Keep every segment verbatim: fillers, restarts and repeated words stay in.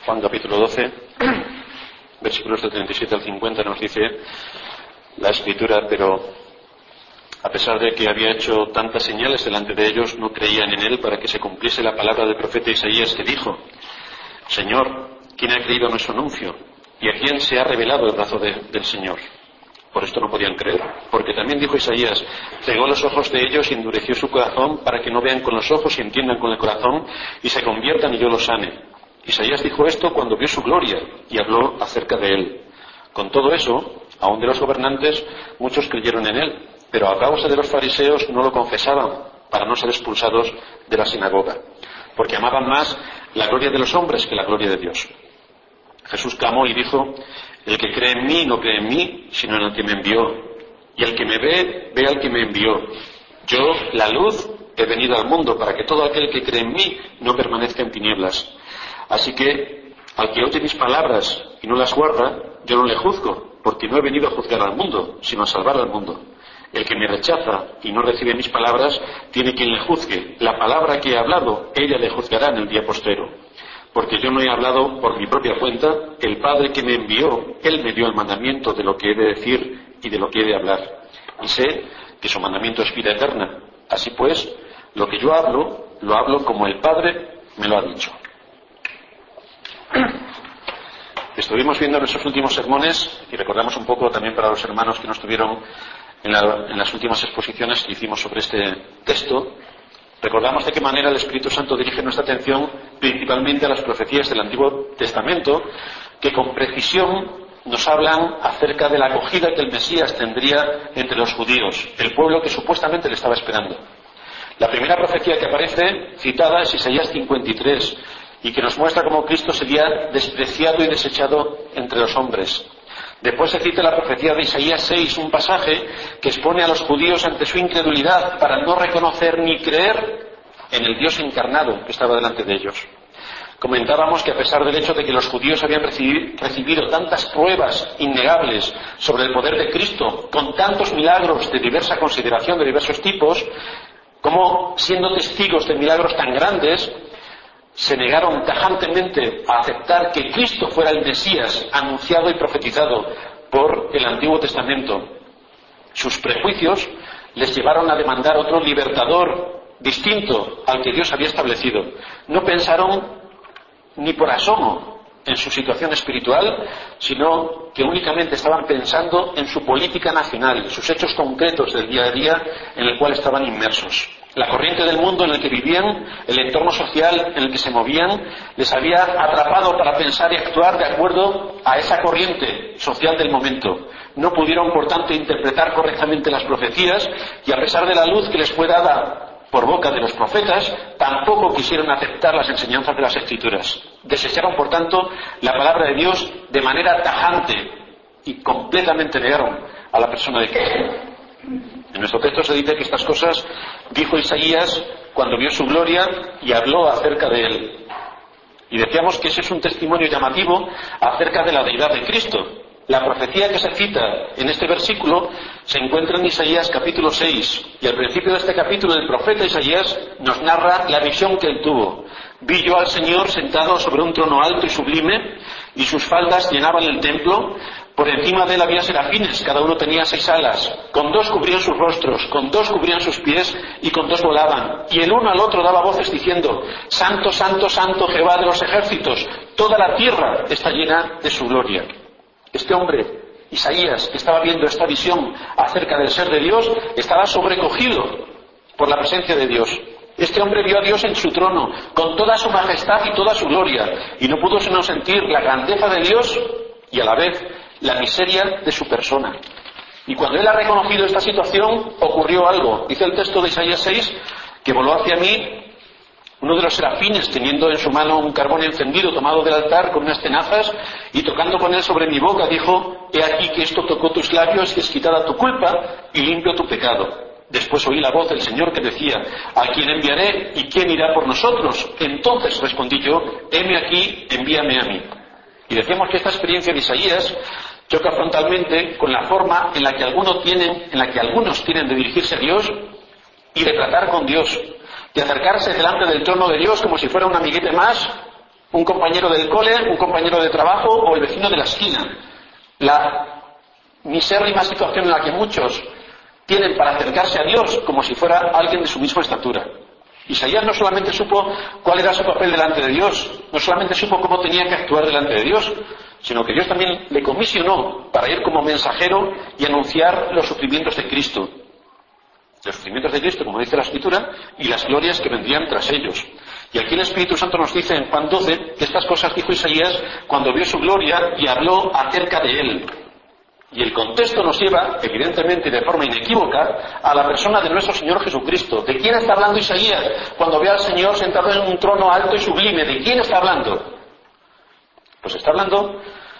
Juan capítulo doce, versículos del treinta y siete al cincuenta, nos dice la Escritura: pero a pesar de que había hecho tantas señales delante de ellos, no creían en él, para que se cumpliese la palabra del profeta Isaías, que dijo: Señor, ¿quién ha creído nuestro anuncio? ¿Y a quién se ha revelado el brazo de, del Señor? Por esto no podían creer, porque también dijo Isaías: cegó los ojos de ellos y endureció su corazón, para que no vean con los ojos y entiendan con el corazón, y se conviertan y yo los sane. Isaías dijo esto cuando vio su gloria y habló acerca de él. Con todo eso, aun de los gobernantes, muchos creyeron en él, pero a causa de los fariseos no lo confesaban, para no ser expulsados de la sinagoga, porque amaban más la gloria de los hombres que la gloria de Dios. Jesús clamó y dijo: el que cree en mí no cree en mí, sino en el que me envió. Y el que me ve, ve al que me envió. Yo, la luz, he venido al mundo, para que todo aquel que cree en mí no permanezca en tinieblas. Así que, al que oye mis palabras y no las guarda, yo no le juzgo, porque no he venido a juzgar al mundo, sino a salvar al mundo. El que me rechaza y no recibe mis palabras, tiene quien le juzgue. La palabra que he hablado, ella le juzgará en el día postrero. Porque yo no he hablado por mi propia cuenta, el Padre que me envió, Él me dio el mandamiento de lo que he de decir y de lo que he de hablar. Y sé que su mandamiento es vida eterna. Así pues, lo que yo hablo, lo hablo como el Padre me lo ha dicho. Estuvimos viendo en esos últimos sermones, y recordamos un poco también para los hermanos que no estuvieron en, la, en las últimas exposiciones que hicimos sobre este texto, recordamos de qué manera el Espíritu Santo dirige nuestra atención principalmente a las profecías del Antiguo Testamento, que con precisión nos hablan acerca de la acogida que el Mesías tendría entre los judíos, el pueblo que supuestamente le estaba esperando. La primera profecía que aparece citada es Isaías cincuenta y tres, y que nos muestra cómo Cristo sería despreciado y desechado entre los hombres. Después se cita la profecía de Isaías seis, un pasaje que expone a los judíos ante su incredulidad para no reconocer ni creer en el Dios encarnado que estaba delante de ellos. Comentábamos que a pesar del hecho de que los judíos habían recibido tantas pruebas innegables sobre el poder de Cristo, con tantos milagros de diversa consideración, de diversos tipos, como siendo testigos de milagros tan grandes, se negaron tajantemente a aceptar que Cristo fuera el Mesías anunciado y profetizado por el Antiguo Testamento. Sus prejuicios les llevaron a demandar otro libertador distinto al que Dios había establecido. No pensaron ni por asomo en su situación espiritual, sino que únicamente estaban pensando en su política nacional, sus hechos concretos del día a día en el cual estaban inmersos. La corriente del mundo en el que vivían, el entorno social en el que se movían, les había atrapado para pensar y actuar de acuerdo a esa corriente social del momento. No pudieron, por tanto, interpretar correctamente las profecías, y a pesar de la luz que les fue dada por boca de los profetas, tampoco quisieron aceptar las enseñanzas de las Escrituras. Desecharon, por tanto, la palabra de Dios de manera tajante y completamente negaron a la persona de Cristo. En nuestro texto se dice que estas cosas dijo Isaías cuando vio su gloria y habló acerca de él. Y decíamos que ese es un testimonio llamativo acerca de la deidad de Cristo. La profecía que se cita en este versículo se encuentra en Isaías capítulo seis, y al principio de este capítulo el profeta Isaías nos narra la visión que él tuvo. Vi yo al Señor sentado sobre un trono alto y sublime, y sus faldas llenaban el templo. Por encima de él había serafines, cada uno tenía seis alas. Con dos cubrían sus rostros, con dos cubrían sus pies, y con dos volaban. Y el uno al otro daba voces diciendo: Santo, santo, santo, Jehová de los ejércitos, toda la tierra está llena de su gloria. Este hombre, Isaías, que estaba viendo esta visión acerca del ser de Dios, estaba sobrecogido por la presencia de Dios. Este hombre vio a Dios en su trono, con toda su majestad y toda su gloria, y no pudo sino sentir la grandeza de Dios y a la vez la miseria de su persona. Y cuando él ha reconocido esta situación, ocurrió algo. Dice el texto de Isaías seis, que voló hacia mí uno de los serafines, teniendo en su mano un carbón encendido tomado del altar con unas tenazas, y tocando con él sobre mi boca, dijo: He aquí que esto tocó tus labios y es quitada tu culpa y limpio tu pecado. Después oí la voz del Señor que decía: ¿A quién enviaré y quién irá por nosotros? Entonces respondí yo: heme aquí, envíame a mí. Y decíamos que esta experiencia de Isaías choca frontalmente con la forma en la que algunos tienen, en la que algunos tienen de dirigirse a Dios y de tratar con Dios, de acercarse delante del trono de Dios como si fuera un amiguete más, un compañero del cole, un compañero de trabajo o el vecino de la esquina. La misérrima situación en la que muchos tienen para acercarse a Dios como si fuera alguien de su misma estatura. Isaías no solamente supo cuál era su papel delante de Dios, no solamente supo cómo tenía que actuar delante de Dios, sino que Dios también le comisionó para ir como mensajero y anunciar los sufrimientos de Cristo. Los sufrimientos de Cristo, como dice la Escritura, y las glorias que vendrían tras ellos. Y aquí el Espíritu Santo nos dice en Juan doce que estas cosas dijo Isaías cuando vio su gloria y habló acerca de él. Y el contexto nos lleva, evidentemente y de forma inequívoca, a la persona de nuestro Señor Jesucristo. ¿De quién está hablando Isaías cuando ve al Señor sentado en un trono alto y sublime? ¿De quién está hablando? Pues está hablando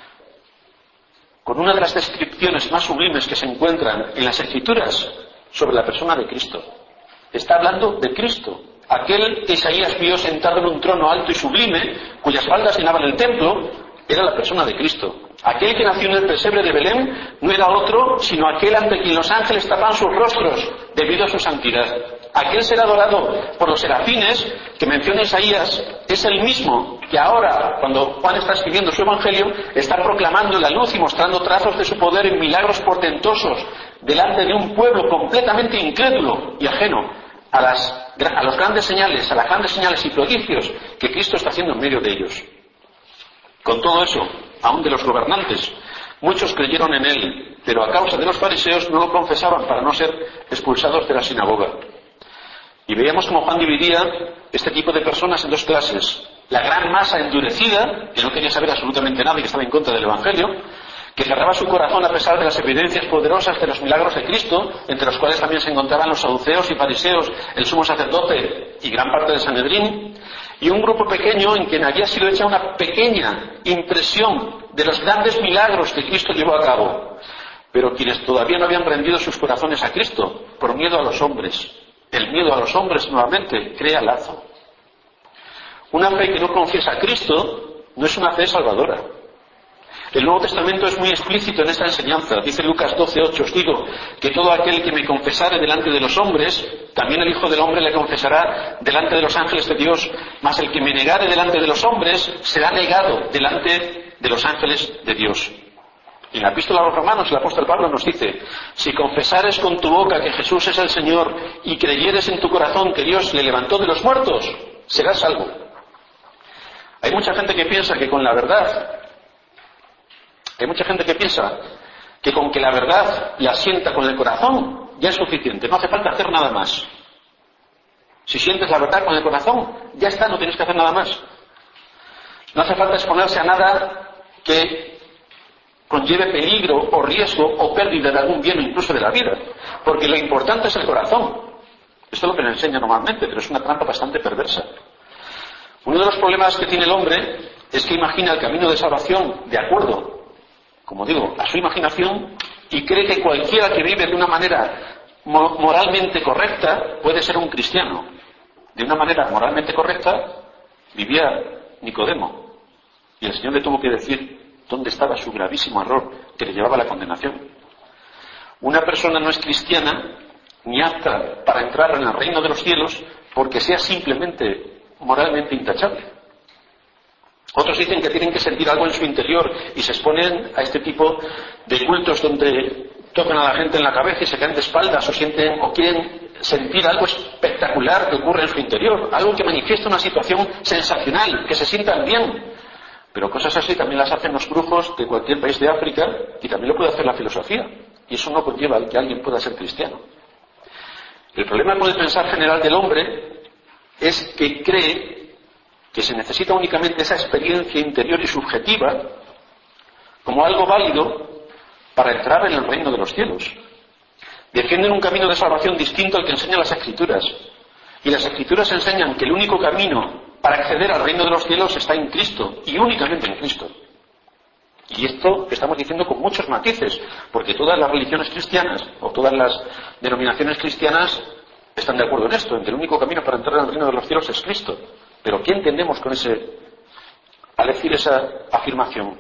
con una de las descripciones más sublimes que se encuentran en las Escrituras sobre la persona de Cristo. Está hablando de Cristo, aquel que Isaías vio sentado en un trono alto y sublime, cuyas faldas llenaban el templo, era la persona de Cristo. Aquel que nació en el pesebre de Belén no era otro, sino aquel ante quien los ángeles tapan sus rostros debido a su santidad. Aquel ser adorado por los serafines que menciona Isaías es el mismo que ahora, cuando Juan está escribiendo su evangelio, está proclamando la luz y mostrando trazos de su poder en milagros portentosos delante de un pueblo completamente incrédulo y ajeno a, las, a los grandes señales, a las grandes señales y prodigios que Cristo está haciendo en medio de ellos. Con todo eso, aún de los gobernantes, muchos creyeron en él, pero a causa de los fariseos no lo confesaban para no ser expulsados de la sinagoga. Y veíamos cómo Juan dividía este tipo de personas en dos clases. La gran masa endurecida, que no quería saber absolutamente nada y que estaba en contra del Evangelio, que cerraba su corazón a pesar de las evidencias poderosas de los milagros de Cristo, entre los cuales también se encontraban los saduceos y fariseos, el sumo sacerdote y gran parte del Sanedrín, y un grupo pequeño en quien había sido hecha una pequeña impresión de los grandes milagros que Cristo llevó a cabo, pero quienes todavía no habían rendido sus corazones a Cristo por miedo a los hombres. El miedo a los hombres nuevamente crea lazo. Una fe que no confiesa a Cristo no es una fe salvadora. El Nuevo Testamento es muy explícito en esta enseñanza. Dice Lucas doce ocho, os digo que todo aquel que me confesare delante de los hombres, también el Hijo del Hombre le confesará delante de los ángeles de Dios, mas el que me negare delante de los hombres será negado delante de los ángeles de Dios. En la Epístola a los Romanos el apóstol Pablo nos dice, si confesares con tu boca que Jesús es el Señor y creyeres en tu corazón que Dios le levantó de los muertos, serás salvo. Hay mucha gente que piensa que con la verdad Hay mucha gente que piensa que con que la verdad la sienta con el corazón ya es suficiente, no hace falta hacer nada más. Si sientes la verdad con el corazón, ya está, no tienes que hacer nada más. No hace falta exponerse a nada que conlleve peligro o riesgo o pérdida de algún bien o incluso de la vida, porque lo importante es el corazón. Esto es lo que nos enseña normalmente, pero es una trampa bastante perversa. Uno de los problemas que tiene el hombre es que imagina el camino de salvación de acuerdo, como digo, a su imaginación, y cree que cualquiera que vive de una manera moralmente correcta puede ser un cristiano. De una manera moralmente correcta vivía Nicodemo, y el Señor le tuvo que decir dónde estaba su gravísimo error que le llevaba a la condenación. Una persona no es cristiana ni apta para entrar en el reino de los cielos porque sea simplemente moralmente intachable. Otros dicen que tienen que sentir algo en su interior y se exponen a este tipo de cultos donde tocan a la gente en la cabeza y se caen de espaldas o sienten o quieren sentir algo espectacular que ocurre en su interior, algo que manifiesta una situación sensacional, que se sientan bien. Pero cosas así también las hacen los brujos de cualquier país de África y también lo puede hacer la filosofía. Y eso no conlleva el que alguien pueda ser cristiano. El problema con el pensar general del hombre es que cree que se necesita únicamente esa experiencia interior y subjetiva como algo válido para entrar en el reino de los cielos. Defienden un camino de salvación distinto al que enseñan las Escrituras. Y las Escrituras enseñan que el único camino para acceder al reino de los cielos está en Cristo, y únicamente en Cristo. Y esto estamos diciendo con muchos matices, porque todas las religiones cristianas, o todas las denominaciones cristianas, están de acuerdo en esto, en que el único camino para entrar al reino de los cielos es Cristo. Pero ¿qué entendemos con ese, al decir esa afirmación?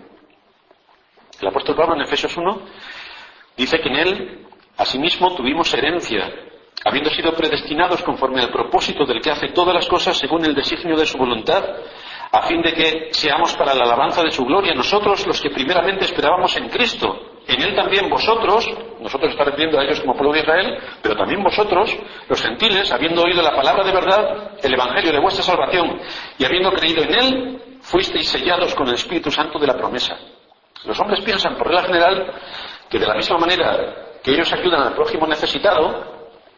El apóstol Pablo en Efesios uno dice que en él, asimismo, tuvimos herencia, habiendo sido predestinados conforme al propósito del que hace todas las cosas según el designio de su voluntad, a fin de que seamos para la alabanza de su gloria, nosotros los que primeramente esperábamos en Cristo. En Él también vosotros, nosotros está refiriendo a ellos como pueblo de Israel, pero también vosotros, los gentiles, habiendo oído la palabra de verdad, el evangelio de vuestra salvación, y habiendo creído en Él, fuisteis sellados con el Espíritu Santo de la promesa. Los hombres piensan, por regla general, que de la misma manera que ellos ayudan al prójimo necesitado,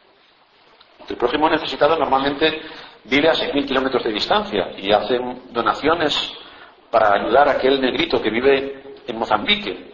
el prójimo necesitado normalmente vive a seis mil kilómetros de distancia y hacen donaciones para ayudar a aquel negrito que vive en Mozambique.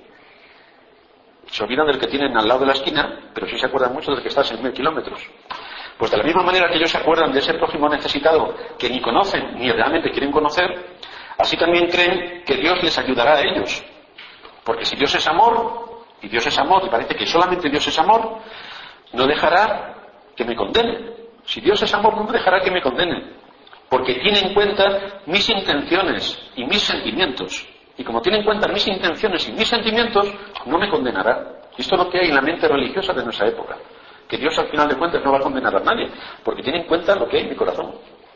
Se olvidan del que tienen al lado de la esquina, pero sí se acuerdan mucho del que está a seis mil kilómetros. Pues de la misma manera que ellos se acuerdan de ese prójimo necesitado que ni conocen ni realmente quieren conocer, así también creen que Dios les ayudará a ellos. Porque si Dios es amor, y Dios es amor, y parece que solamente Dios es amor, no dejará que me condenen. Si Dios es amor, no me dejará que me condenen. Porque tiene en cuenta mis intenciones y mis sentimientos. Y como tiene en cuenta mis intenciones y mis sentimientos, no me condenará. Y esto es lo que hay en la mente religiosa de nuestra época. Que Dios al final de cuentas no va a condenar a nadie, porque tiene en cuenta lo que hay en mi corazón.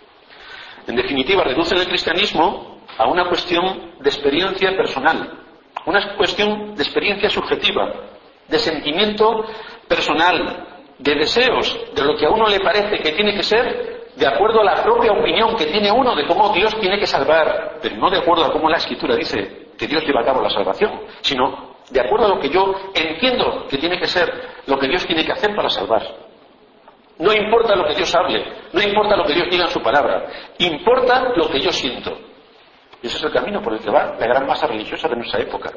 En definitiva, reducen el cristianismo a una cuestión de experiencia personal, una cuestión de experiencia subjetiva, de sentimiento personal, de deseos, de lo que a uno le parece que tiene que ser, de acuerdo a la propia opinión que tiene uno de cómo Dios tiene que salvar, pero no de acuerdo a cómo la Escritura dice que Dios lleva a cabo la salvación, sino de acuerdo a lo que yo entiendo que tiene que ser, lo que Dios tiene que hacer para salvar. No importa lo que Dios hable, no importa lo que Dios diga en su palabra, importa lo que yo siento. Y ese es el camino por el que va la gran masa religiosa de nuestra época.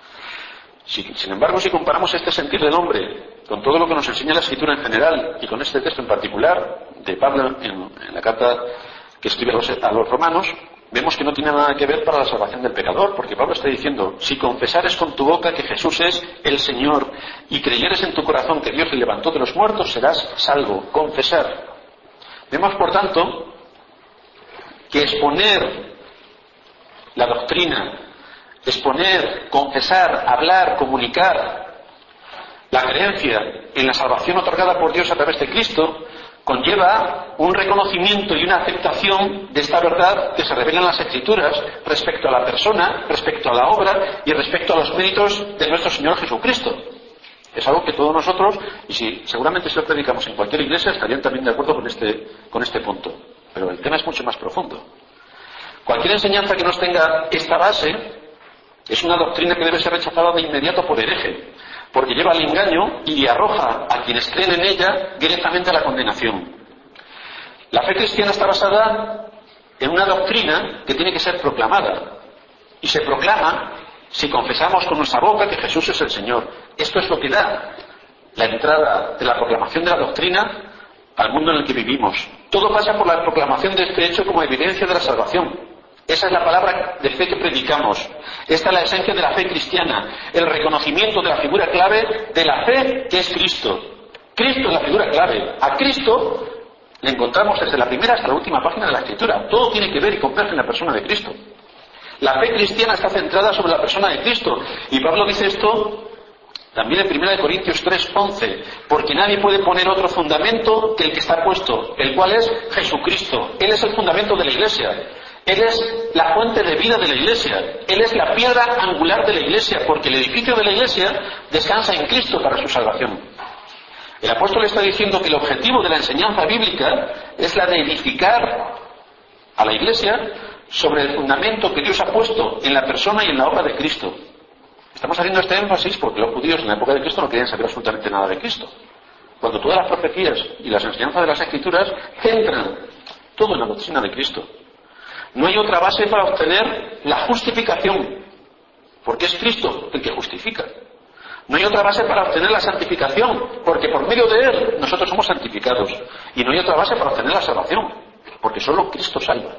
Si, sin embargo, si comparamos este sentir del hombre con todo lo que nos enseña la Escritura en general y con este texto en particular de Pablo en, en la carta que escribe a los, a los romanos, vemos que no tiene nada que ver para la salvación del pecador, porque Pablo está diciendo, si confesares con tu boca que Jesús es el Señor y creyeres en tu corazón que Dios le levantó de los muertos, serás salvo. Confesar. Vemos, por tanto, que exponer la doctrina, exponer, confesar, hablar, comunicar la creencia en la salvación otorgada por Dios a través de Cristo conlleva un reconocimiento y una aceptación de esta verdad que se revela en las Escrituras respecto a la persona, respecto a la obra y respecto a los méritos de nuestro Señor Jesucristo. Es algo que todos nosotros, y si seguramente si lo predicamos en cualquier iglesia, estarían también de acuerdo con este, con este punto. Pero el tema es mucho más profundo. Cualquier enseñanza que no tenga esta base es una doctrina que debe ser rechazada de inmediato por hereje, porque lleva al engaño y arroja a quienes creen en ella directamente a la condenación. La fe cristiana está basada en una doctrina que tiene que ser proclamada, y se proclama si confesamos con nuestra boca que Jesús es el Señor. Esto es lo que da la entrada de la proclamación de la doctrina al mundo en el que vivimos. Todo pasa por la proclamación de este hecho como evidencia de la salvación. Esa es la palabra de fe que predicamos. Esta es la esencia de la fe cristiana, el reconocimiento de la figura clave de la fe que es Cristo. Cristo es la figura clave. A Cristo le encontramos desde la primera hasta la última página de la Escritura. Todo tiene que ver y converge en la persona de Cristo. La fe cristiana está centrada sobre la persona de Cristo. Y Pablo dice esto también en primera de Corintios tres once, porque nadie puede poner otro fundamento que el que está puesto, el cual es Jesucristo. Él es el fundamento de la Iglesia. Él es la fuente de vida de la Iglesia. Él es la piedra angular de la Iglesia, porque el edificio de la Iglesia descansa en Cristo para su salvación. El apóstol está diciendo que el objetivo de la enseñanza bíblica es la de edificar a la Iglesia sobre el fundamento que Dios ha puesto en la persona y en la obra de Cristo. Estamos haciendo este énfasis porque los judíos en la época de Cristo no querían saber absolutamente nada de Cristo. Cuando todas las profecías y las enseñanzas de las Escrituras centran todo en la doctrina de Cristo. No hay otra base para obtener la justificación, porque es Cristo el que justifica. No hay otra base para obtener la santificación, porque por medio de Él nosotros somos santificados. Y no hay otra base para obtener la salvación, porque solo Cristo salva.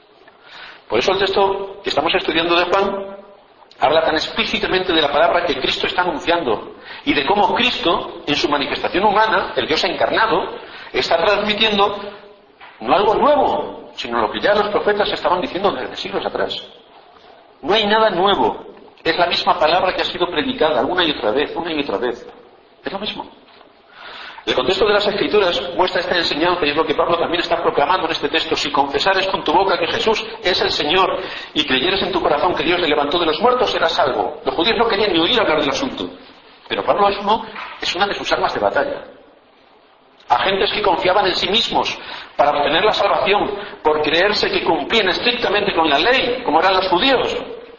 Por eso el texto que estamos estudiando de Juan habla tan explícitamente de la palabra que Cristo está anunciando y de cómo Cristo, en su manifestación humana, el Dios encarnado, está transmitiendo no algo nuevo, sino lo que ya los profetas estaban diciendo desde siglos atrás. No hay nada nuevo. Es la misma palabra que ha sido predicada una y otra vez, una y otra vez. Es lo mismo. El contexto de las Escrituras muestra esta enseñanza y es lo que Pablo también está proclamando en este texto. Si confesares con tu boca que Jesús es el Señor y creyeres en tu corazón que Dios le levantó de los muertos, serás salvo. Los judíos no querían ni oír hablar del asunto, pero Pablo mismo es una de sus armas de batalla. Agentes que confiaban en sí mismos para obtener la salvación por creerse que cumplían estrictamente con la ley, como eran los judíos.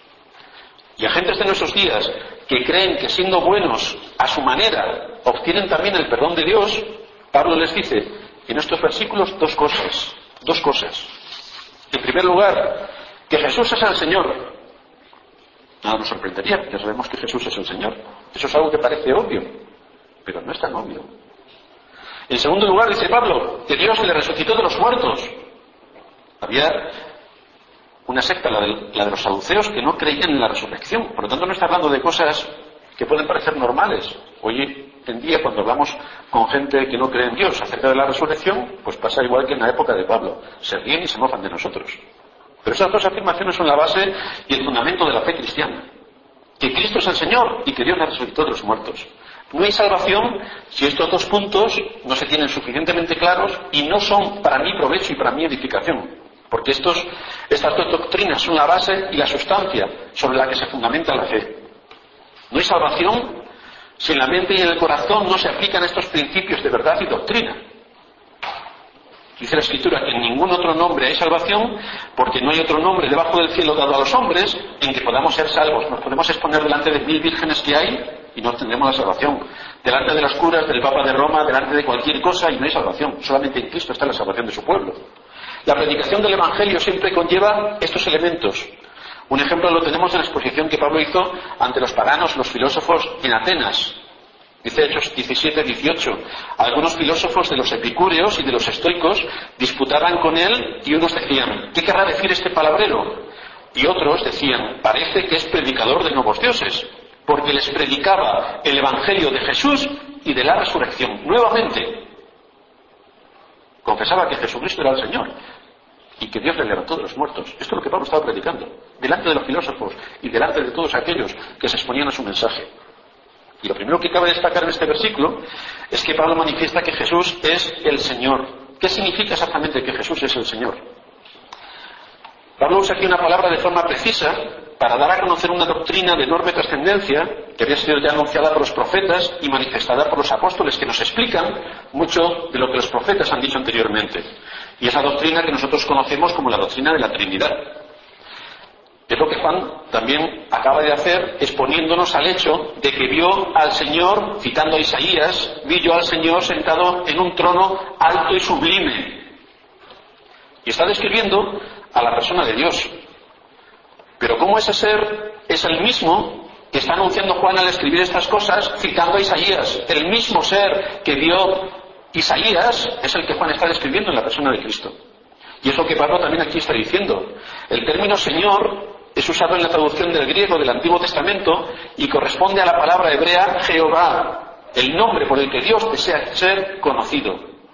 Y agentes de nuestros días que creen que siendo buenos a su manera obtienen también el perdón de Dios. Pablo les dice en estos versículos dos cosas, dos cosas. En primer lugar, que Jesús es el Señor. Nada nos sorprendería, ya sabemos que Jesús es el Señor. Eso es algo que parece obvio, pero no es tan obvio. En segundo lugar, dice Pablo, que Dios le resucitó de los muertos. Había una secta, la de, la de los saduceos, que no creían en la resurrección. Por lo tanto, no está hablando de cosas que pueden parecer normales. Hoy en día, cuando hablamos con gente que no cree en Dios acerca de la resurrección, pues pasa igual que en la época de Pablo. Se ríen y se mofan de nosotros. Pero esas dos afirmaciones son la base y el fundamento de la fe cristiana. Que Cristo es el Señor y que Dios le resucitó de los muertos. No hay salvación si estos dos puntos no se tienen suficientemente claros y no son para mi provecho y para mi edificación. Porque estos, estas dos doctrinas son la base y la sustancia sobre la que se fundamenta la fe. No hay salvación si en la mente y en el corazón no se aplican estos principios de verdad y doctrina. Dice la Escritura que en ningún otro nombre hay salvación, porque no hay otro nombre debajo del cielo dado a los hombres en que podamos ser salvos. Nos podemos exponer delante de mil vírgenes que hay y no tendremos la salvación. Delante de las curas, del Papa de Roma, delante de cualquier cosa y no hay salvación. Solamente en Cristo está la salvación de su pueblo. La predicación del Evangelio siempre conlleva estos elementos. Un ejemplo lo tenemos en la exposición que Pablo hizo ante los paganos, los filósofos en Atenas. Dice Hechos diecisiete dieciocho. Algunos filósofos de los epicúreos y de los estoicos disputaban con él y unos decían, ¿qué querrá decir este palabrero? Y otros decían, parece que es predicador de nuevos dioses, porque les predicaba el Evangelio de Jesús y de la resurrección. Nuevamente, confesaba que Jesucristo era el Señor y que Dios le levantó de los muertos. Esto es lo que Pablo estaba predicando, delante de los filósofos y delante de todos aquellos que se exponían a su mensaje. Y lo primero que cabe destacar en este versículo es que Pablo manifiesta que Jesús es el Señor. ¿Qué significa exactamente que Jesús es el Señor? Pablo usa aquí una palabra de forma precisa para dar a conocer una doctrina de enorme trascendencia que había sido ya anunciada por los profetas y manifestada por los apóstoles, que nos explican mucho de lo que los profetas han dicho anteriormente. Y esa doctrina que nosotros conocemos como la doctrina de la Trinidad. Es lo que Juan también acaba de hacer, exponiéndonos al hecho de que vio al Señor, citando a Isaías, vi yo al Señor sentado en un trono alto y sublime. Y está describiendo a la persona de Dios. Pero ¿cómo ese ser es el mismo que está anunciando Juan al escribir estas cosas, citando a Isaías? El mismo ser que vio Isaías es el que Juan está describiendo en la persona de Cristo. Y es lo que Pablo también aquí está diciendo. El término Señor es usado en la traducción del griego del Antiguo Testamento y corresponde a la palabra hebrea Jehová, el nombre por el que Dios desea ser conocido.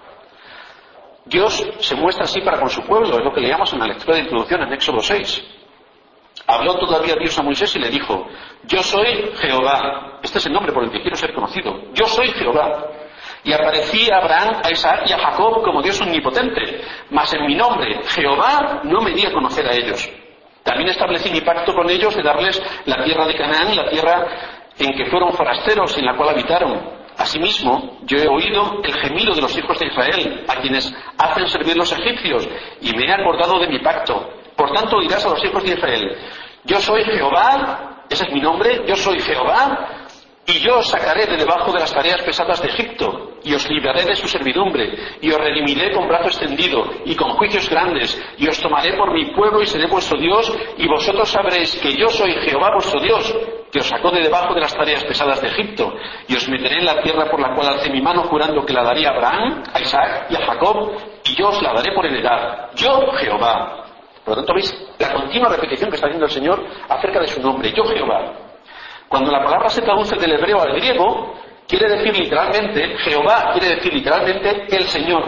Dios se muestra así para con su pueblo, es lo que leíamos en la lectura de introducción en Éxodo seis. Habló todavía Dios a Moisés y le dijo, yo soy Jehová. Este es el nombre por el que quiero ser conocido. Yo soy Jehová. Y aparecí a Abraham, a Isaac y a Jacob como Dios omnipotente. Mas en mi nombre, Jehová, no me di a conocer a ellos. También establecí mi pacto con ellos de darles la tierra de Canaán, la tierra en que fueron forasteros, en la cual habitaron. Asimismo, yo he oído el gemido de los hijos de Israel, a quienes hacen servir los egipcios, y me he acordado de mi pacto. Por tanto, dirás a los hijos de Israel, yo soy Jehová, ese es mi nombre, yo soy Jehová, y yo os sacaré de debajo de las tareas pesadas de Egipto, y os libraré de su servidumbre, y os redimiré con brazo extendido, y con juicios grandes, y os tomaré por mi pueblo y seré vuestro Dios, y vosotros sabréis que yo soy Jehová vuestro Dios, que os sacó de debajo de las tareas pesadas de Egipto, y os meteré en la tierra por la cual alcé mi mano jurando que la daré a Abraham, a Isaac y a Jacob, y yo os la daré por heredad, yo Jehová. Por lo tanto, veis la continua repetición que está haciendo el Señor acerca de su nombre, yo Jehová. Cuando la palabra se traduce del hebreo al griego, quiere decir literalmente, Jehová quiere decir literalmente el Señor.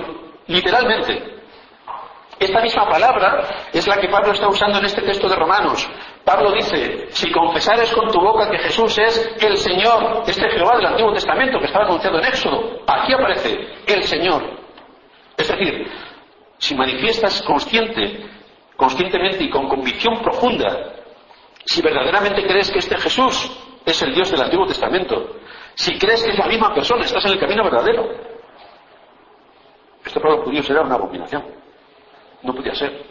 Literalmente. Esta misma palabra es la que Pablo está usando en este texto de Romanos, Pablo dice, si confesares con tu boca que Jesús es el Señor, este Jehová del Antiguo Testamento que estaba anunciado en Éxodo, aquí aparece el Señor. Es decir, si manifiestas consciente, conscientemente y con convicción profunda, si verdaderamente crees que este Jesús es el Dios del Antiguo Testamento, si crees que es la misma persona, estás en el camino verdadero. Esto para los judíos era una abominación. No podía ser.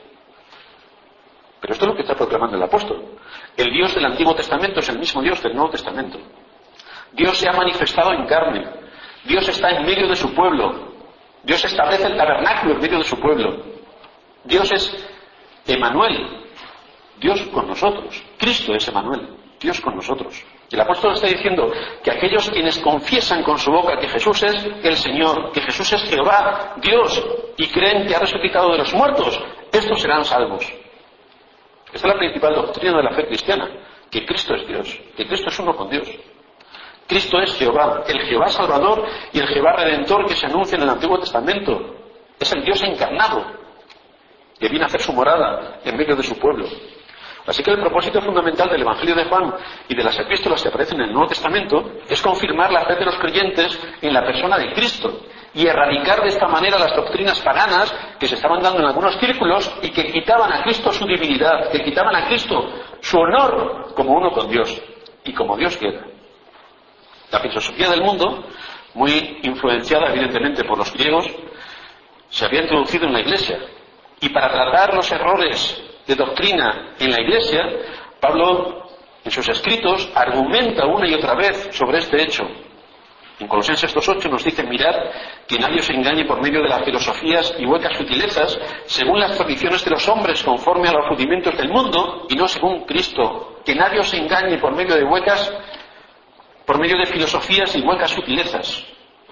Pero esto es lo que está proclamando el apóstol. El Dios del Antiguo Testamento es el mismo Dios del Nuevo Testamento. Dios se ha manifestado en carne. Dios está en medio de su pueblo. Dios establece el tabernáculo en medio de su pueblo. Dios es Emanuel. Dios con nosotros. Cristo es Emanuel. Dios con nosotros. Y el apóstol está diciendo que aquellos quienes confiesan con su boca que Jesús es el Señor, que Jesús es Jehová, Dios, y creen que ha resucitado de los muertos, estos serán salvos. Esta es la principal doctrina de la fe cristiana, que Cristo es Dios, que Cristo es uno con Dios. Cristo es Jehová, el Jehová Salvador y el Jehová Redentor que se anuncia en el Antiguo Testamento. Es el Dios encarnado, que viene a hacer su morada en medio de su pueblo. Así que el propósito fundamental del Evangelio de Juan y de las epístolas que aparecen en el Nuevo Testamento es confirmar la fe de los creyentes en la persona de Cristo y erradicar de esta manera las doctrinas paganas que se estaban dando en algunos círculos y que quitaban a Cristo su divinidad, que quitaban a Cristo su honor como uno con Dios y como Dios quiera. La filosofía del mundo, muy influenciada evidentemente por los griegos, se había introducido en la Iglesia, y para tratar los errores de doctrina en la Iglesia, Pablo en sus escritos argumenta una y otra vez sobre este hecho. En Colosenses dos ocho nos dice: mirad que nadie os engañe por medio de las filosofías y huecas sutilezas, según las tradiciones de los hombres, conforme a los rudimentos del mundo, y no según Cristo. Que nadie os engañe por medio de huecas, por medio de filosofías y huecas sutilezas.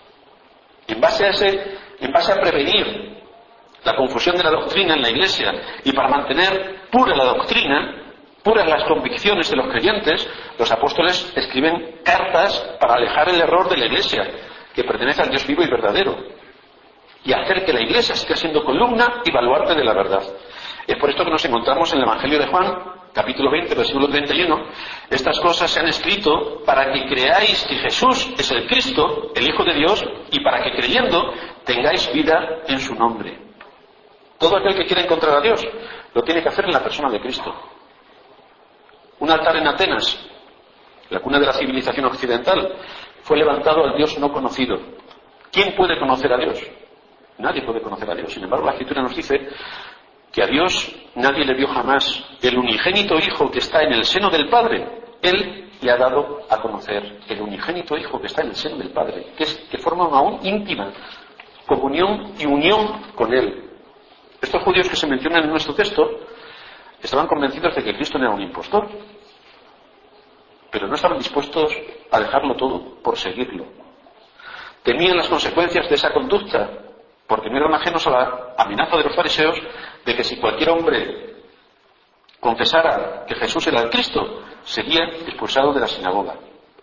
En base a ese, en base a prevenir la confusión de la doctrina en la Iglesia y para mantener pura la doctrina, puras las convicciones de los creyentes, los apóstoles escriben cartas para alejar el error de la Iglesia, que pertenece al Dios vivo y verdadero, y hacer que la Iglesia siga siendo columna y baluarte de la verdad. Es por esto que nos encontramos en el Evangelio de Juan, capítulo veinte, versículo treinta y uno. Estas cosas se han escrito para que creáis que Jesús es el Cristo, el Hijo de Dios, y para que creyendo tengáis vida en su nombre. Todo aquel que quiera encontrar a Dios lo tiene que hacer en la persona de Cristo. Un altar en Atenas, la cuna de la civilización occidental, fue levantado al Dios no conocido. ¿Quién puede conocer a Dios? Nadie puede conocer a Dios. Sin embargo, la Escritura nos dice que a Dios nadie le vio jamás. El unigénito Hijo que está en el seno del Padre, Él le ha dado a conocer. El unigénito Hijo que está en el seno del Padre, que, es, que forma una aún íntima comunión y unión con Él. Estos judíos que se mencionan en nuestro texto estaban convencidos de que Cristo no era un impostor, pero no estaban dispuestos a dejarlo todo por seguirlo. Temían las consecuencias de esa conducta, porque no eran ajenos a la amenaza de los fariseos de que si cualquier hombre confesara que Jesús era el Cristo, sería expulsado de la sinagoga.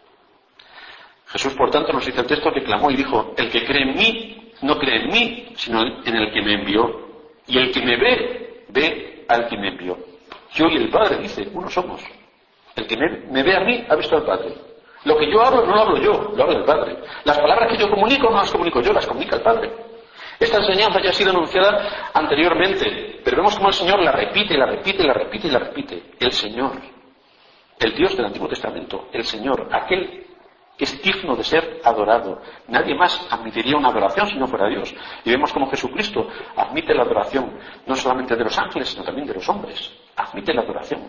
Jesús, por tanto, nos dice el texto que clamó y dijo: el que cree en mí, no cree en mí, sino en el que me envió. Y el que me ve, ve al que me envió. Yo y el Padre, dice, uno somos. El que me, me ve a mí, ha visto al Padre. Lo que yo hablo, no lo hablo yo, lo habla el Padre. Las palabras que yo comunico, no las comunico yo, las comunica el Padre. Esta enseñanza ya ha sido anunciada anteriormente, pero vemos cómo el Señor la repite, la repite, la repite y la repite. El Señor, el Dios del Antiguo Testamento, el Señor, aquel que es digno de ser adorado. Nadie más admitiría una adoración si no fuera Dios. Y vemos cómo Jesucristo admite la adoración, no solamente de los ángeles, sino también de los hombres. Admite la adoración.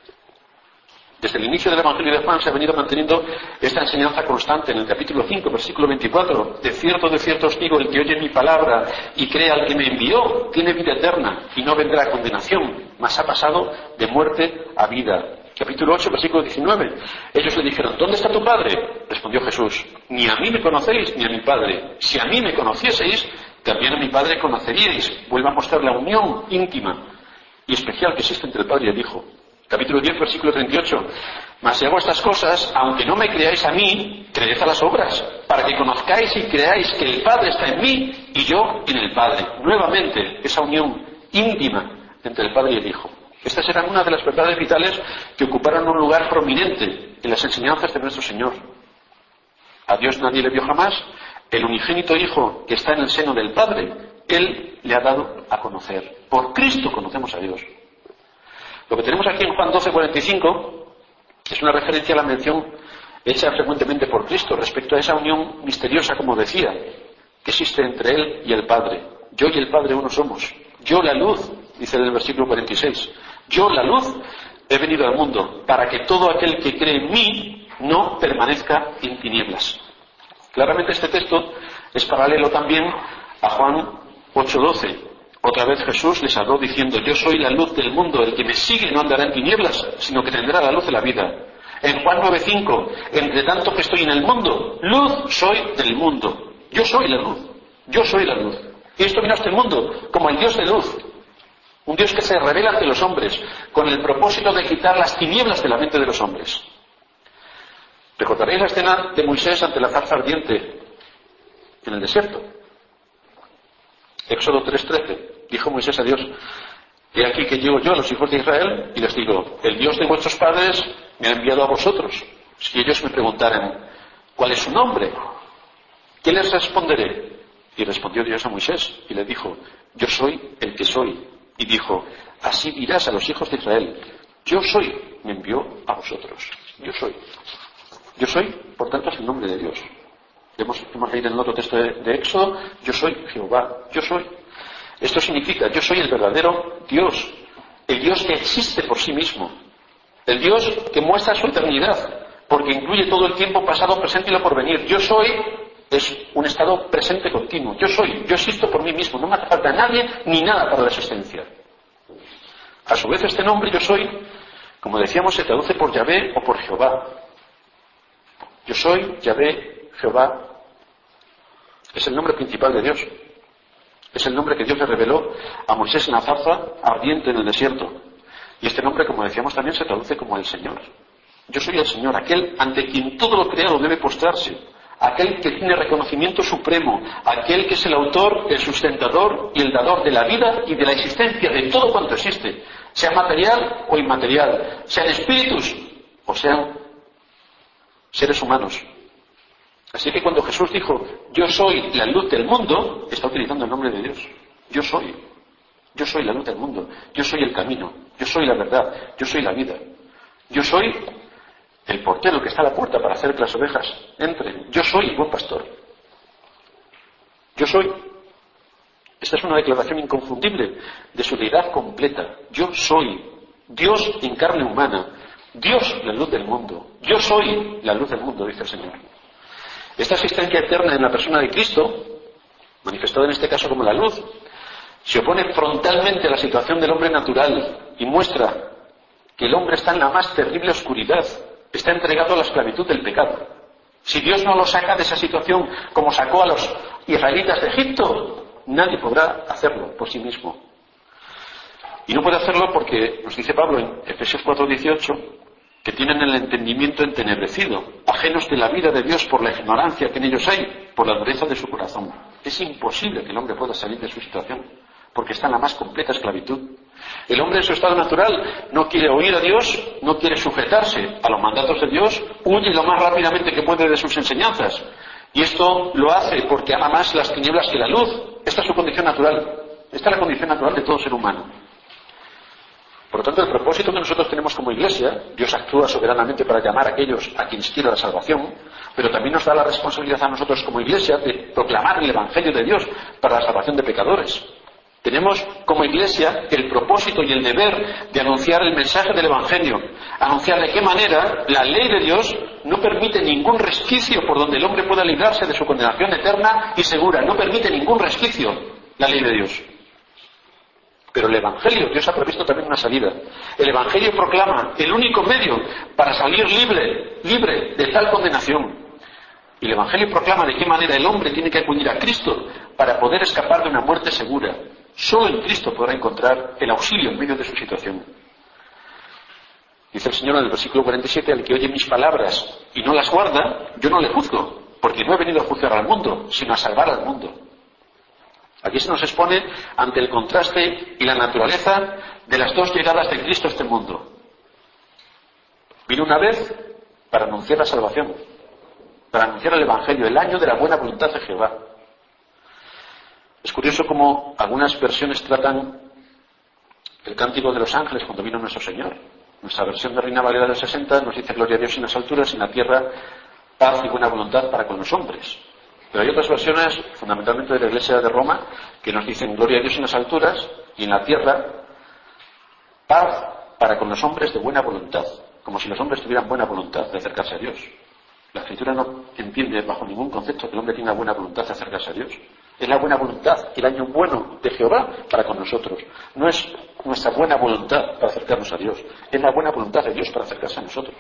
Desde el inicio del Evangelio de Juan se ha venido manteniendo esta enseñanza constante. En el capítulo cinco, versículo veinticuatro, de cierto, de cierto os digo, el que oye mi palabra y cree al que me envió, tiene vida eterna y no vendrá a condenación, mas ha pasado de muerte a vida. Capítulo ocho, versículo diecinueve. Ellos le dijeron: ¿dónde está tu Padre? Respondió Jesús: ni a mí me conocéis ni a mi Padre. Si a mí me conocieseis, también a mi Padre conoceríais. Vuelve a mostrar la unión íntima y especial que existe entre el Padre y el Hijo. Capítulo diez, versículo treinta y ocho. Mas si hago estas cosas, aunque no me creáis a mí, creed a las obras, para que conozcáis y creáis que el Padre está en mí y yo en el Padre. Nuevamente, esa unión íntima entre el Padre y el Hijo. Estas eran una de las verdades vitales que ocuparon un lugar prominente en las enseñanzas de nuestro Señor. A Dios nadie le vio jamás. El unigénito Hijo que está en el seno del Padre, Él le ha dado a conocer. Por Cristo conocemos a Dios. Lo que tenemos aquí en Juan doce, cuarenta y cinco es una referencia a la mención hecha frecuentemente por Cristo respecto a esa unión misteriosa, como decía, que existe entre Él y el Padre. Yo y el Padre uno somos. Yo la luz, dice en el versículo cuarenta y seis. Yo la luz he venido al mundo para que todo aquel que cree en mí no permanezca en tinieblas. Claramente este texto es paralelo también a Juan ocho doce. Otra vez Jesús les habló diciendo: yo soy la luz del mundo, el que me sigue no andará en tinieblas, sino que tendrá la luz de la vida. En Juan nueve cinco, entre tanto que estoy en el mundo, luz soy del mundo. Yo soy la luz, yo soy la luz. Y esto vino a este mundo como el Dios de luz, un Dios que se revela ante los hombres con el propósito de quitar las tinieblas de la mente de los hombres. Recordaréis la escena de Moisés ante la zarza ardiente en el desierto. Éxodo tres trece. Dijo Moisés a Dios: he aquí que llego yo a los hijos de Israel y les digo: el Dios de vuestros padres me ha enviado a vosotros. Si ellos me preguntaran ¿cuál es su nombre?, ¿qué les responderé? Y respondió Dios a Moisés y le dijo: yo soy el que soy. Y dijo: así dirás a los hijos de Israel: yo soy, me envió a vosotros. Yo soy. Yo soy, por tanto, es el nombre de Dios. Hemos, hemos leído en el otro texto de, de Éxodo: yo soy Jehová, yo soy. Esto significa: yo soy el verdadero Dios, el Dios que existe por sí mismo, el Dios que muestra su eternidad, porque incluye todo el tiempo pasado, presente y lo porvenir. Yo soy es un estado presente continuo. Yo soy, yo existo por mí mismo, no me hace falta nadie ni nada para la existencia. A su vez, este nombre, yo soy, como decíamos, se traduce por Yahvé o por Jehová. Yo soy Yahvé, Jehová. Es el nombre principal de Dios. Es el nombre que Dios le reveló a Moisés en la zarza ardiente en el desierto. Y este nombre, como decíamos, también se traduce como el Señor. Yo soy el Señor, aquel ante quien todo lo creado debe postrarse, aquel que tiene reconocimiento supremo, aquel que es el autor, el sustentador y el dador de la vida y de la existencia de todo cuanto existe, sea material o inmaterial, sean espíritus o sean seres humanos. Así que cuando Jesús dijo: yo soy la luz del mundo, está utilizando el nombre de Dios. Yo soy. Yo soy la luz del mundo. Yo soy el camino. Yo soy la verdad. Yo soy la vida. Yo soy el portero que está a la puerta para hacer que las ovejas entren. Yo soy el buen pastor. Yo soy. Esta es una declaración inconfundible de su deidad completa. Yo soy Dios en carne humana. Dios, la luz del mundo. Yo soy la luz del mundo, dice el Señor. Esta existencia eterna en la persona de Cristo, manifestada en este caso como la luz, se opone frontalmente a la situación del hombre natural y muestra que el hombre está en la más terrible oscuridad, está entregado a la esclavitud del pecado. Si Dios no lo saca de esa situación como sacó a los israelitas de Egipto, nadie podrá hacerlo por sí mismo. Y no puede hacerlo porque, nos dice Pablo en Efesios cuatro dieciocho, que tienen el entendimiento entenebrecido, ajenos de la vida de Dios por la ignorancia que en ellos hay, por la dureza de su corazón. Es imposible que el hombre pueda salir de su situación, porque está en la más completa esclavitud. El hombre en su estado natural no quiere oír a Dios, no quiere sujetarse a los mandatos de Dios, huye lo más rápidamente que puede de sus enseñanzas. Y esto lo hace porque ama más las tinieblas que la luz. Esta es su condición natural. Esta es la condición natural de todo ser humano. Por lo tanto, el propósito que nosotros tenemos como Iglesia, Dios actúa soberanamente para llamar a aquellos a quienes quiere la salvación, pero también nos da la responsabilidad a nosotros como Iglesia de proclamar el Evangelio de Dios para la salvación de pecadores. Tenemos como Iglesia el propósito y el deber de anunciar el mensaje del Evangelio, anunciar de qué manera la ley de Dios no permite ningún resquicio por donde el hombre pueda librarse de su condenación eterna y segura, no permite ningún resquicio la ley de Dios. Pero el Evangelio, Dios ha previsto también una salida. El Evangelio proclama el único medio para salir libre, libre de tal condenación. Y el Evangelio proclama de qué manera el hombre tiene que acudir a Cristo para poder escapar de una muerte segura. Solo en Cristo podrá encontrar el auxilio en medio de su situación. Dice el Señor en el versículo cuarenta y siete: al que oye mis palabras y no las guarda, yo no le juzgo, porque no he venido a juzgar al mundo, sino a salvar al mundo. Aquí se nos expone ante el contraste y la naturaleza de las dos llegadas de Cristo a este mundo. Vino una vez para anunciar la salvación, para anunciar el Evangelio, el año de la buena voluntad de Jehová. Es curioso cómo algunas versiones tratan el cántico de los ángeles cuando vino nuestro Señor. Nuestra versión de Reina Valera del sesenta nos dice gloria a Dios en las alturas y en la tierra paz y buena voluntad para con los hombres. Pero hay otras versiones, fundamentalmente de la Iglesia de Roma, que nos dicen gloria a Dios en las alturas y en la tierra paz para con los hombres de buena voluntad, como si los hombres tuvieran buena voluntad de acercarse a Dios. La Escritura no entiende bajo ningún concepto que el hombre tenga buena voluntad de acercarse a Dios. Es la buena voluntad, el año bueno de Jehová para con nosotros. No es nuestra buena voluntad para acercarnos a Dios, es la buena voluntad de Dios para acercarse a nosotros.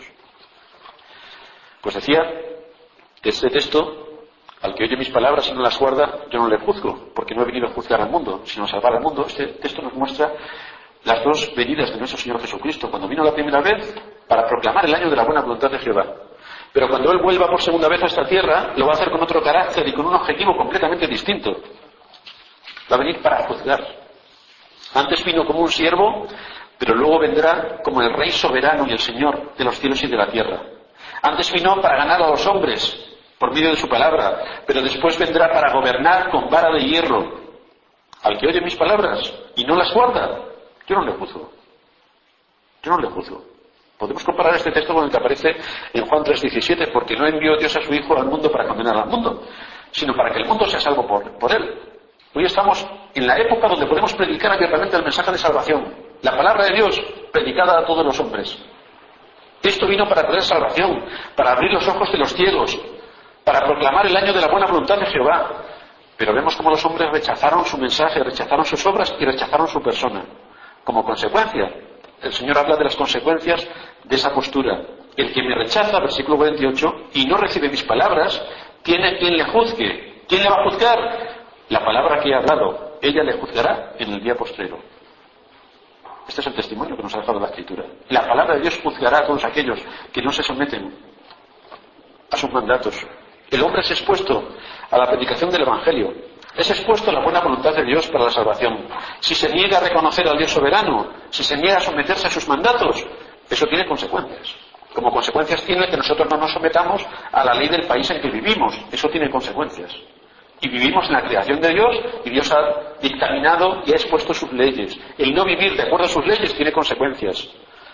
Pues decía que este texto, al que oye mis palabras y no las guarda, yo no le juzgo, porque no he venido a juzgar al mundo, sino a salvar al mundo. Este texto nos muestra las dos venidas de nuestro Señor Jesucristo, cuando vino la primera vez para proclamar el año de la buena voluntad de Jehová. Pero cuando Él vuelva por segunda vez a esta tierra, lo va a hacer con otro carácter y con un objetivo completamente distinto. Va a venir para juzgar. Antes vino como un siervo, pero luego vendrá como el Rey soberano y el Señor de los cielos y de la tierra. Antes vino para ganar a los hombres por medio de su palabra, pero después vendrá para gobernar con vara de hierro. Al que oye mis palabras y no las guarda, yo no le juzgo. Yo no le juzgo. Podemos comparar este texto con el que aparece en Juan tres diecisiete, porque no envió Dios a su Hijo al mundo para condenar al mundo, sino para que el mundo sea salvo por, por Él. Hoy estamos en la época donde podemos predicar abiertamente el mensaje de salvación, la palabra de Dios predicada a todos los hombres. Esto vino para traer salvación, para abrir los ojos de los ciegos, para proclamar el año de la buena voluntad de Jehová. Pero vemos cómo los hombres rechazaron su mensaje, rechazaron sus obras y rechazaron su persona. Como consecuencia, el Señor habla de las consecuencias de esa postura. El que me rechaza, versículo veintiocho, y no recibe mis palabras, tiene quien le juzgue. ¿Quién le va a juzgar? La palabra que he hablado, ella le juzgará en el día postrero. Este es el testimonio que nos ha dejado la Escritura. La palabra de Dios juzgará a todos aquellos que no se someten a sus mandatos. El hombre es expuesto a la predicación del Evangelio. Es expuesto a la buena voluntad de Dios para la salvación. Si se niega a reconocer al Dios soberano, si se niega a someterse a sus mandatos, eso tiene consecuencias. Como consecuencias tiene que nosotros no nos sometamos a la ley del país en que vivimos. Eso tiene consecuencias. Y vivimos en la creación de Dios y Dios ha dictaminado y ha expuesto sus leyes. El no vivir de acuerdo a sus leyes tiene consecuencias.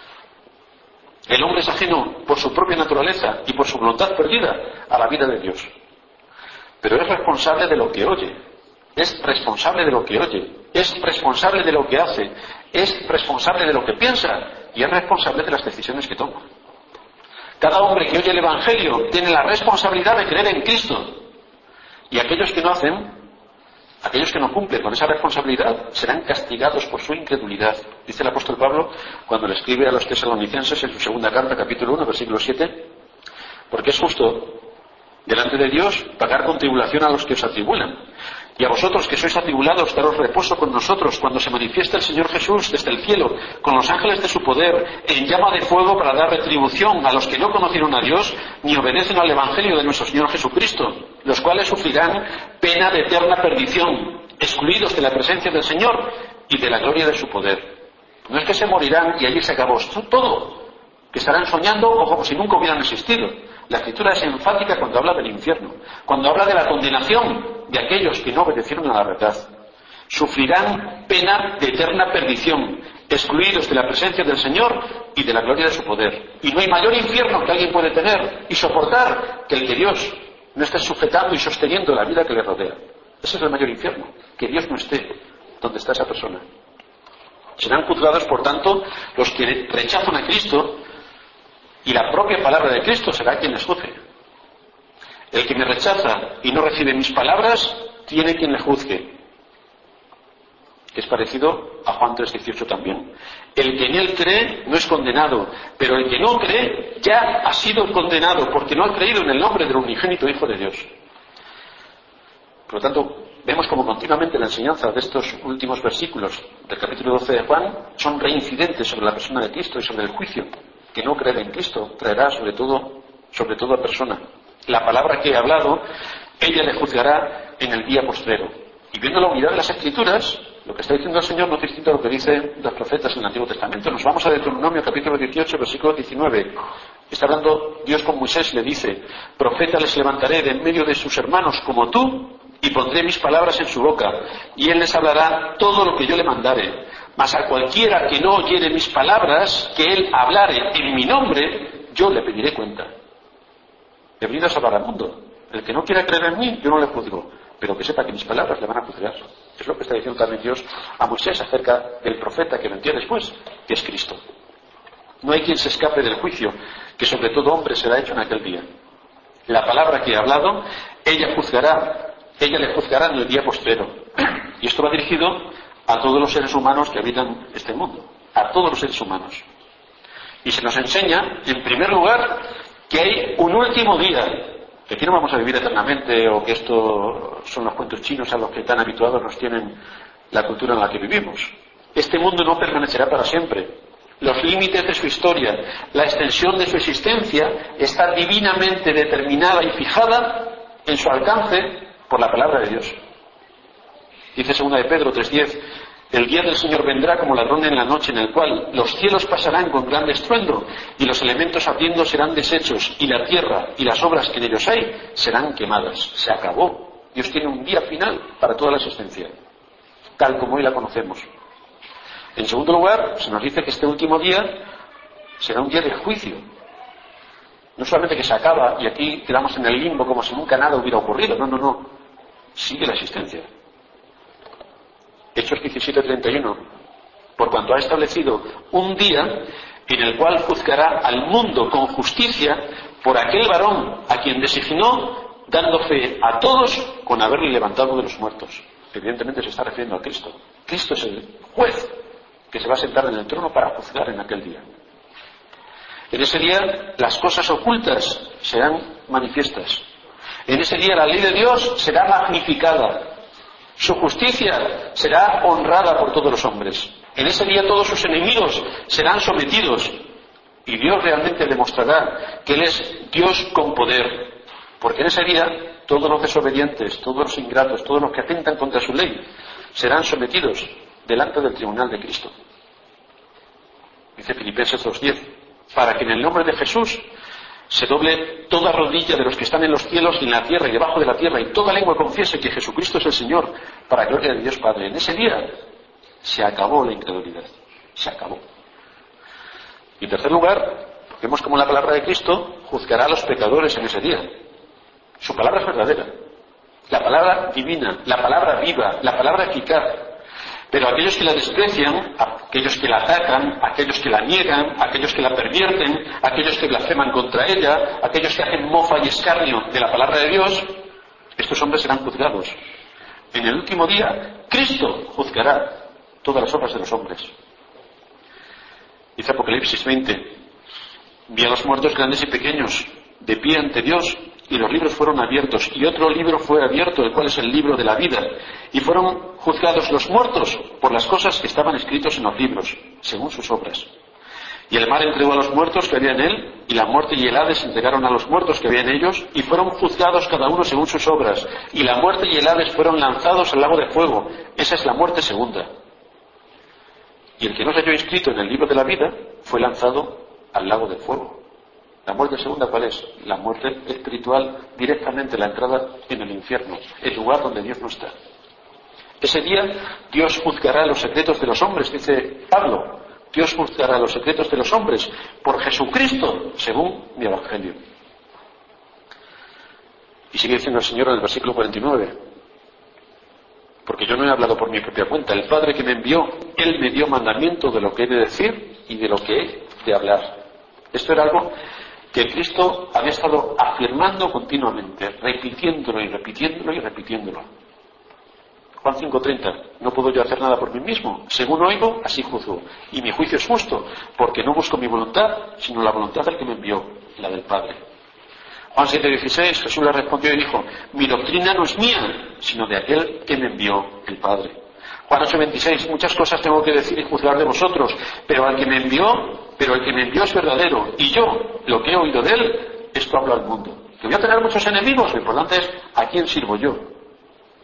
El hombre es ajeno por su propia naturaleza y por su voluntad perdida a la vida de Dios. Pero es responsable de lo que oye. Es responsable de lo que oye. Es responsable de lo que hace. Es responsable de lo que piensa. Y es responsable de las decisiones que toma. Cada hombre que oye el Evangelio tiene la responsabilidad de creer en Cristo. Y aquellos que no hacen, aquellos que no cumplen con esa responsabilidad, serán castigados por su incredulidad. Dice el apóstol Pablo cuando le escribe a los tesalonicenses en su segunda carta, capítulo uno, versículo siete, porque es justo delante de Dios pagar con tribulación a los que os atribulan. Y a vosotros que sois atribulados, daros reposo con nosotros cuando se manifieste el Señor Jesús desde el cielo, con los ángeles de su poder, en llama de fuego para dar retribución a los que no conocieron a Dios ni obedecen al Evangelio de nuestro Señor Jesucristo, los cuales sufrirán pena de eterna perdición, excluidos de la presencia del Señor y de la gloria de su poder. No es que se morirán y allí se acabó todo, que estarán soñando o como si nunca hubieran existido. La Escritura es enfática cuando habla del infierno, cuando habla de la condenación de aquellos que no obedecieron a la verdad. Sufrirán pena de eterna perdición, excluidos de la presencia del Señor y de la gloria de su poder. Y no hay mayor infierno que alguien puede tener y soportar que el que Dios no esté sujetando y sosteniendo la vida que le rodea. Ese es el mayor infierno, que Dios no esté donde está esa persona. Serán juzgados, por tanto, los que rechazan a Cristo, y la propia palabra de Cristo será quien les juzgue. El que me rechaza y no recibe mis palabras, tiene quien le juzgue. Es parecido a Juan tres dieciocho también. El que en él cree no es condenado, pero el que no cree ya ha sido condenado, porque no ha creído en el nombre del unigénito Hijo de Dios. Por lo tanto, vemos como continuamente la enseñanza de estos últimos versículos del capítulo doce de Juan son reincidentes sobre la persona de Cristo y sobre el juicio que no creer en Cristo traerá sobre todo, sobre toda persona. La palabra que he hablado, ella le juzgará en el día postrero. Y viendo la unidad de las Escrituras, lo que está diciendo el Señor no es distinto a lo que dicen los profetas en el Antiguo Testamento. Nos vamos a Deuteronomio capítulo dieciocho, versículo diecinueve. Está hablando Dios con Moisés y le dice: profeta les levantaré de en medio de sus hermanos como tú, y pondré mis palabras en su boca, y él les hablará todo lo que yo le mandare. Mas a cualquiera que no oyere mis palabras, que él hablare en mi nombre, yo le pediré cuenta. He venido a salvar al mundo. El que no quiera creer en mí, yo no le juzgo, pero que sepa que mis palabras le van a juzgar. Es lo que está diciendo también Dios a Moisés acerca del profeta que vendría después, que es Cristo. No hay quien se escape del juicio, que sobre todo hombre será hecho en aquel día. La palabra que he hablado, ella juzgará, ella le juzgará en el día postrero. Y esto va dirigido a todos los seres humanos que habitan este mundo, a todos los seres humanos. Y se nos enseña, en primer lugar, que hay un último día, que aquí no vamos a vivir eternamente, o que esto son los cuentos chinos a los que tan habituados nos tienen la cultura en la que vivimos. Este mundo no permanecerá para siempre. Los límites de su historia, la extensión de su existencia, está divinamente determinada y fijada en su alcance por la palabra de Dios. Dice segunda de Pedro tres diez: el día del Señor vendrá como ladrón en la noche, en el cual los cielos pasarán con gran estruendo, y los elementos ardiendo serán deshechos, y la tierra y las obras que en ellos hay serán quemadas. Se acabó. Dios tiene un día final para toda la existencia, tal como hoy la conocemos. En segundo lugar, se nos dice que este último día será un día de juicio. No solamente que se acaba y aquí quedamos en el limbo como si nunca nada hubiera ocurrido. No, no, no. Sigue la existencia. Hechos diecisiete treinta y uno. Por cuanto ha establecido un día en el cual juzgará al mundo con justicia por aquel varón a quien designó, dando fe a todos con haberle levantado de los muertos. Evidentemente se está refiriendo a Cristo. Cristo es el juez que se va a sentar en el trono para juzgar en aquel día. En ese día las cosas ocultas serán manifiestas. En ese día la ley de Dios será magnificada. Su justicia será honrada por todos los hombres. En ese día todos sus enemigos serán sometidos. Y Dios realmente demostrará que Él es Dios con poder. Porque en ese día todos los desobedientes, todos los ingratos, todos los que atentan contra su ley, serán sometidos delante del tribunal de Cristo. Dice Filipenses dos diez: para que en el nombre de Jesús se doble toda rodilla de los que están en los cielos y en la tierra y debajo de la tierra, y toda lengua confiese que Jesucristo es el Señor, para gloria de Dios Padre. En ese día se acabó la incredulidad. Se acabó. Y en tercer lugar, vemos como la palabra de Cristo juzgará a los pecadores en ese día. Su palabra es verdadera. La palabra divina, la palabra viva, la palabra eficaz. Pero aquellos que la desprecian, aquellos que la atacan, aquellos que la niegan, aquellos que la pervierten, aquellos que blasfeman contra ella, aquellos que hacen mofa y escarnio de la palabra de Dios, estos hombres serán juzgados. En el último día, Cristo juzgará todas las obras de los hombres. Dice Apocalipsis veinte: vi a los muertos grandes y pequeños de pie ante Dios, y los libros fueron abiertos, y otro libro fue abierto, el cual es el libro de la vida, y fueron juzgados los muertos por las cosas que estaban escritos en los libros, según sus obras. Y el mar entregó a los muertos que había en él, y la muerte y el Hades entregaron a los muertos que había en ellos, y fueron juzgados cada uno según sus obras, y la muerte y el Hades fueron lanzados al lago de fuego. Esa es la muerte segunda. Y el que no se halló inscrito en el libro de la vida fue lanzado al lago de fuego. La muerte segunda, ¿cuál es? La muerte espiritual, directamente la entrada en el infierno, el lugar donde Dios no está. Ese día Dios juzgará los secretos de los hombres, dice Pablo. Dios juzgará los secretos de los hombres por Jesucristo, según mi Evangelio. Y sigue diciendo el Señor en el versículo cuarenta y nueve: porque yo no he hablado por mi propia cuenta, el Padre que me envió, Él me dio mandamiento de lo que he de decir y de lo que he de hablar. Esto era algo que Cristo había estado afirmando continuamente, repitiéndolo y repitiéndolo y repitiéndolo. Juan cinco treinta: no puedo yo hacer nada por mí mismo, según oigo, así juzgo, y mi juicio es justo, porque no busco mi voluntad, sino la voluntad del que me envió, la del Padre. Juan siete dieciséis: Jesús le respondió y dijo: mi doctrina no es mía, sino de aquel que me envió, el Padre. Juan ocho veintiséis: muchas cosas tengo que decir y juzgar de vosotros, pero al que me envió, pero el que me envió es verdadero, y yo, lo que he oído de él, esto hablo al mundo. Que voy a tener muchos enemigos, lo importante es a quién sirvo yo.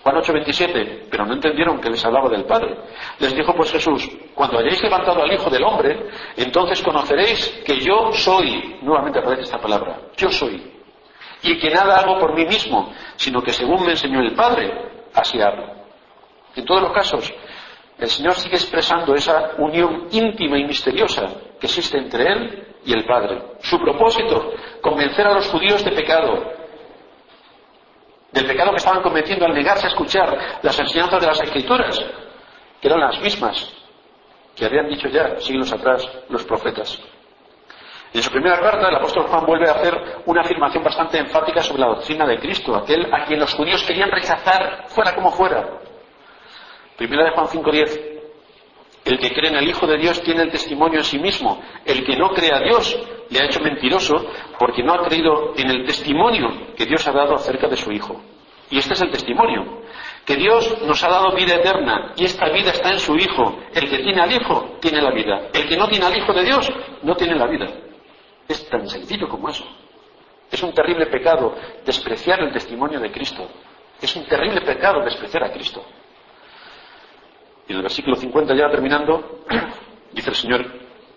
Juan ocho veintisiete, pero no entendieron que les hablaba del Padre. Les dijo pues Jesús, cuando hayáis levantado al Hijo del Hombre, entonces conoceréis que yo soy, nuevamente aparece esta palabra, yo soy, y que nada hago por mí mismo, sino que según me enseñó el Padre, así hablo. En todos los casos, el Señor sigue expresando esa unión íntima y misteriosa que existe entre Él y el Padre. Su propósito, convencer a los judíos de pecado, del pecado que estaban cometiendo al negarse a escuchar las enseñanzas de las Escrituras, que eran las mismas que habían dicho ya siglos atrás los profetas. En su primera carta, el apóstol Juan vuelve a hacer una afirmación bastante enfática sobre la doctrina de Cristo, aquel a quien los judíos querían rechazar, fuera como fuera. Primera de Juan cinco diez. El que cree en el Hijo de Dios tiene el testimonio en sí mismo. El que no cree a Dios le ha hecho mentiroso porque no ha creído en el testimonio que Dios ha dado acerca de su Hijo. Y este es el testimonio, que Dios nos ha dado vida eterna y esta vida está en su Hijo. El que tiene al Hijo tiene la vida. El que no tiene al Hijo de Dios no tiene la vida. Es tan sencillo como eso. Es un terrible pecado despreciar el testimonio de Cristo. Es un terrible pecado despreciar a Cristo. Y en el versículo cincuenta, ya terminando, dice el Señor,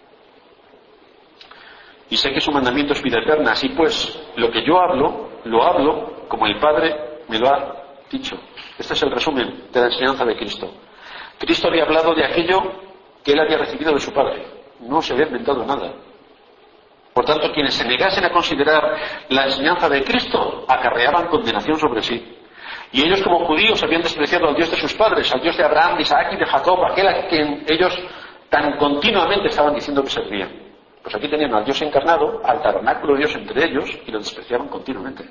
y sé que su mandamiento es vida eterna, así pues, lo que yo hablo, lo hablo como el Padre me lo ha dicho. Este es el resumen de la enseñanza de Cristo. Cristo había hablado de aquello que él había recibido de su Padre. No se había inventado nada. Por tanto, quienes se negasen a considerar la enseñanza de Cristo acarreaban condenación sobre sí. Y ellos como judíos habían despreciado al Dios de sus padres, al Dios de Abraham, de Isaac y de Jacob, aquel a quien ellos tan continuamente estaban diciendo que servían. Pues aquí tenían al Dios encarnado, al tabernáculo de Dios entre ellos, y lo despreciaban continuamente.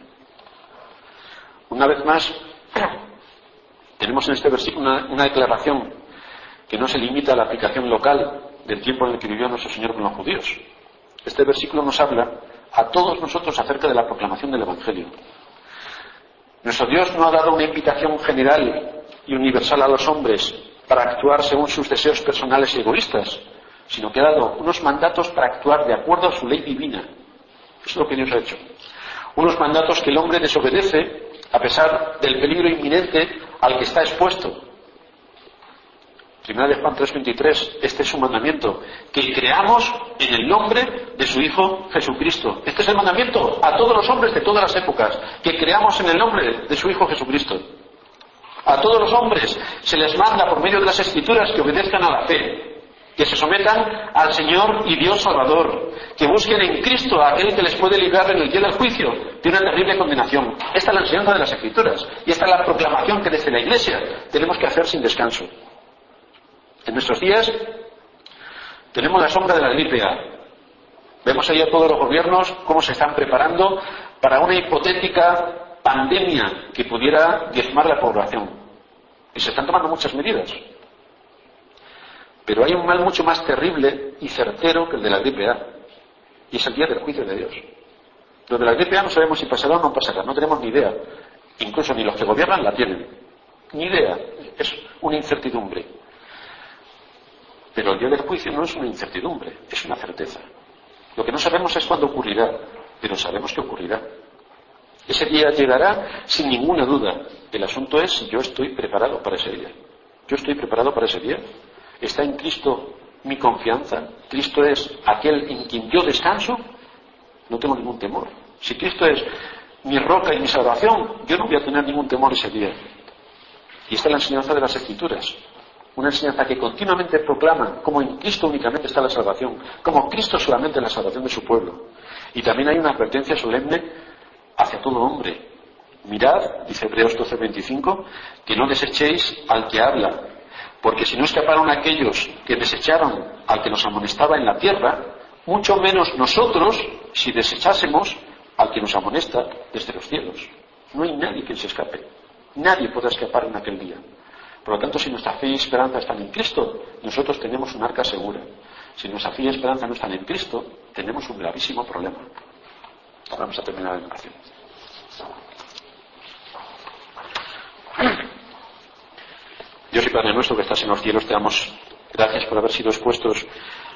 Una vez más, tenemos en este versículo una, una declaración que no se limita a la aplicación local del tiempo en el que vivió nuestro Señor con los judíos. Este versículo nos habla a todos nosotros acerca de la proclamación del Evangelio. Nuestro Dios no ha dado una invitación general y universal a los hombres para actuar según sus deseos personales y egoístas, sino que ha dado unos mandatos para actuar de acuerdo a su ley divina. Eso es lo que Dios ha hecho. Unos mandatos que el hombre desobedece a pesar del peligro inminente al que está expuesto. Primera de Juan tres veintitrés, este es su mandamiento, que creamos en el nombre de su Hijo Jesucristo. Este es el mandamiento a todos los hombres de todas las épocas, que creamos en el nombre de su Hijo Jesucristo. A todos los hombres se les manda por medio de las Escrituras que obedezcan a la fe, que se sometan al Señor y Dios Salvador, que busquen en Cristo a aquel que les puede librar en el día del juicio de una terrible condenación. Esta es la enseñanza de las Escrituras y esta es la proclamación que desde la Iglesia tenemos que hacer sin descanso. En nuestros días tenemos la sombra de la gripe A. Vemos ahí a todos los gobiernos cómo se están preparando para una hipotética pandemia que pudiera diezmar la población. Y se están tomando muchas medidas. Pero hay un mal mucho más terrible y certero que el de la gripe A. Y es el día del juicio de Dios. Lo de la gripe A no sabemos si pasará o no pasará. No tenemos ni idea. Incluso ni los que gobiernan la tienen. Ni idea. Es una incertidumbre. Pero el día del juicio no es una incertidumbre, es una certeza. Lo que no sabemos es cuándo ocurrirá, pero sabemos que ocurrirá. Ese día llegará sin ninguna duda. El asunto es si yo estoy preparado para ese día. ¿Yo estoy preparado para ese día? ¿Está en Cristo mi confianza? ¿Cristo es aquel en quien yo descanso? No tengo ningún temor. Si Cristo es mi roca y mi salvación, yo no voy a tener ningún temor ese día. Y esta es la enseñanza de las Escrituras. Una enseñanza que continuamente proclama cómo en Cristo únicamente está la salvación, como Cristo solamente es la salvación de su pueblo. Y también hay una advertencia solemne hacia todo hombre. Mirad, dice Hebreos doce veinticinco, que no desechéis al que habla, porque si no escaparon aquellos que desecharon al que nos amonestaba en la tierra, mucho menos nosotros si desechásemos al que nos amonesta desde los cielos. No hay nadie que se escape. Nadie podrá escapar en aquel día. Por lo tanto, si nuestra fe y esperanza están en Cristo, nosotros tenemos un arca segura. Si nuestra fe y esperanza no están en Cristo, tenemos un gravísimo problema. Ahora vamos a terminar la oración. Dios y Padre nuestro que estás en los cielos, te damos gracias por haber sido expuestos